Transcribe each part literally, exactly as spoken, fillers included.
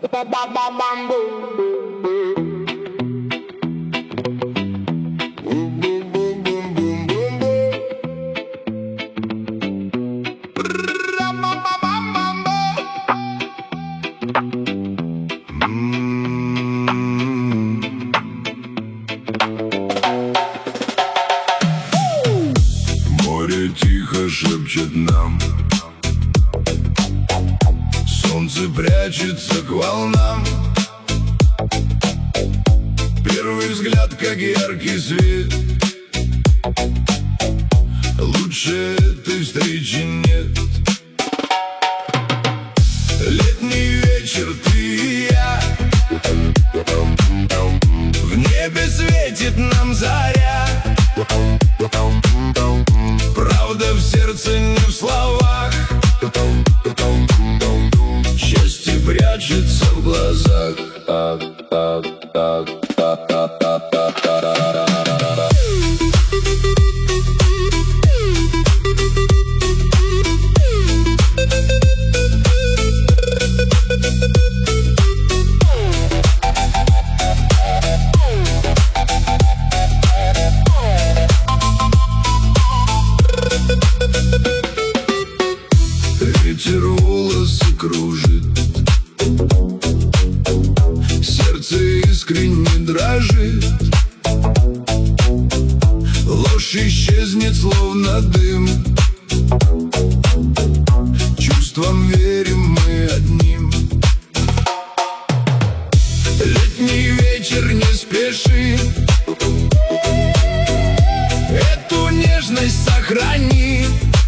Море тихо шепчет нам, солнце прячется к волнам. Первый взгляд, как яркий свет, лучше этой встречи нет. Летний вечер, ты и я, в небе светит нам заря. Правда в сердце, не в словах, счастье прячется в глазах. Ветер волосы кружит, сердце искренне дрожит. Ложь исчезнет, словно дым, чувствам верим мы одним. Летний вечер, не спеши, эту нежность сохрани.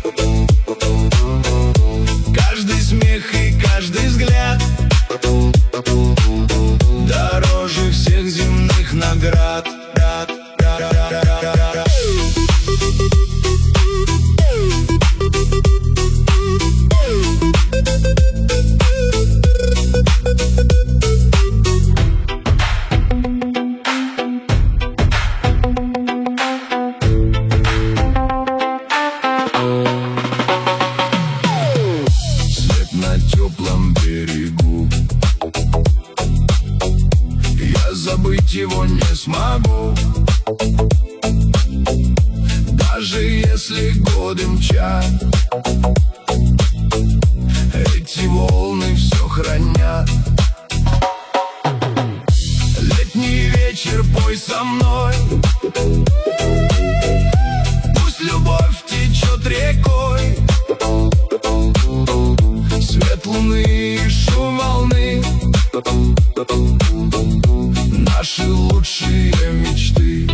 Каждый смех и каждый взгляд дороже всех земных наград. На теплом берегу я забыть его не смогу. Даже если годы мчат, эти волны все хранят. Летний вечер, пой со мной, пусть любовь течет рекой. Свет луны и шум волны, наши лучшие мечты.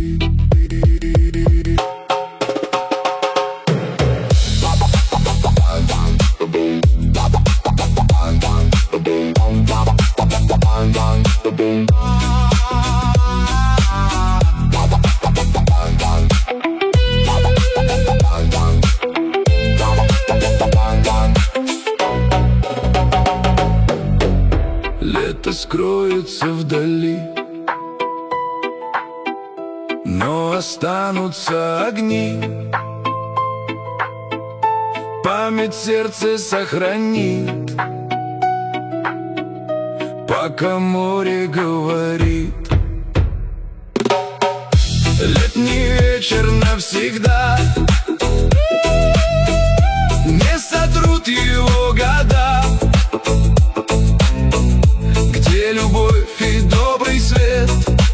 Лето скроется вдали, но останутся огни. Память сердце сохранит, пока море говорит. Летний вечер навсегда, не сотрут его года. Где любовь и добрый свет,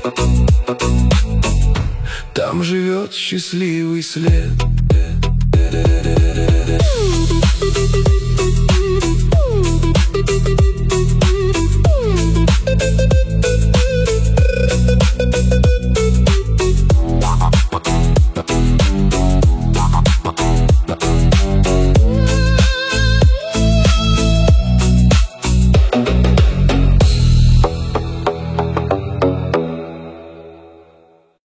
там живет счастливый след.